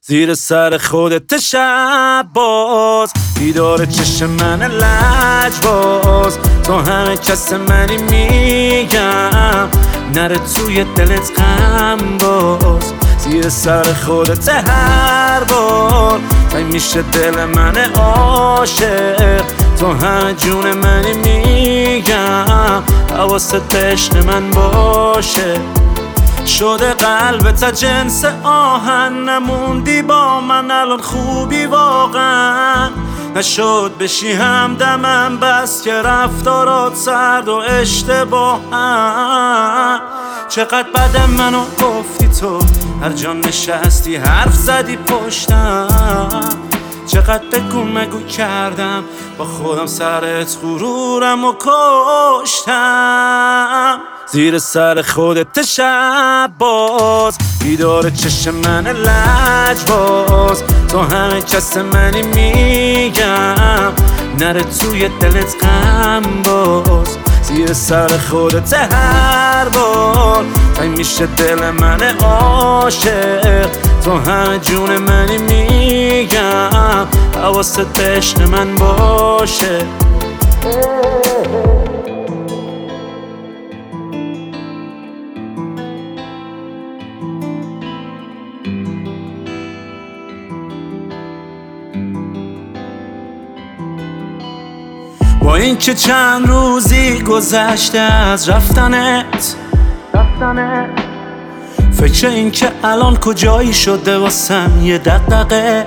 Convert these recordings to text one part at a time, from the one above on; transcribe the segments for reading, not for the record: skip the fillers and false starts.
زیر سر خودت شب باز، بیدار چشم من لجباز، تو همه کس منی میگم، نره توی دلت غم باز. زیر سر خودت هر بار تنگ میشه دل من عاشق، تو همه جون منی میگم، حواست عشق من باشه. شده قلبت جنس آهن، نموندی با من الان خوبی واقعا، نشد بشی همدمم بس که رفتارات سرد و اشتباهن. چقدر بد منو گفتی تو، هر جا نشستی حرف زدی پشتم، چقدر بگو مگو کردم با خودم سرت غرورم و کشتم. زیر سر خودت شب باز، بیدار چشم من لجباز، تو همه کس منی میگم، نره توی دلت غم باز. زیر سر خودت هر بار تنگ میشه دل من عاشق، تو همه جون منی میگم، حواست عشق من باشه. با اینکه چند روزی گذشته از رفتنت، فکر اینکه الان کجایی شده واسم یه دغدغه.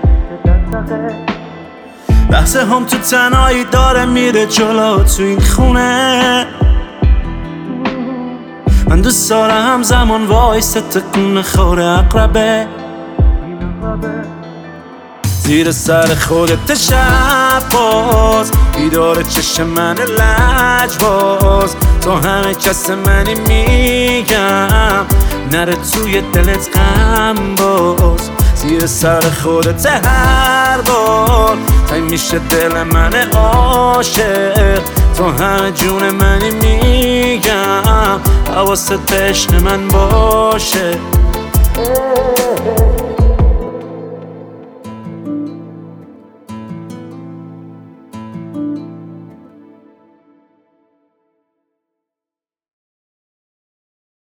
بحث هم تو تنهایی داره میره جلو تو این خونه، من دوست دارم همزمان وایس تکون خوره اقربه. زیر سر خودت شب باز، بیدار چشم من لجباز، تو همه کس منی میگم، نره توی دلت غم باز. زیر سر خودت هر بار تنگ میشه دل من عاشق، تو همه جون منی میگم، حواست عشق من باشه.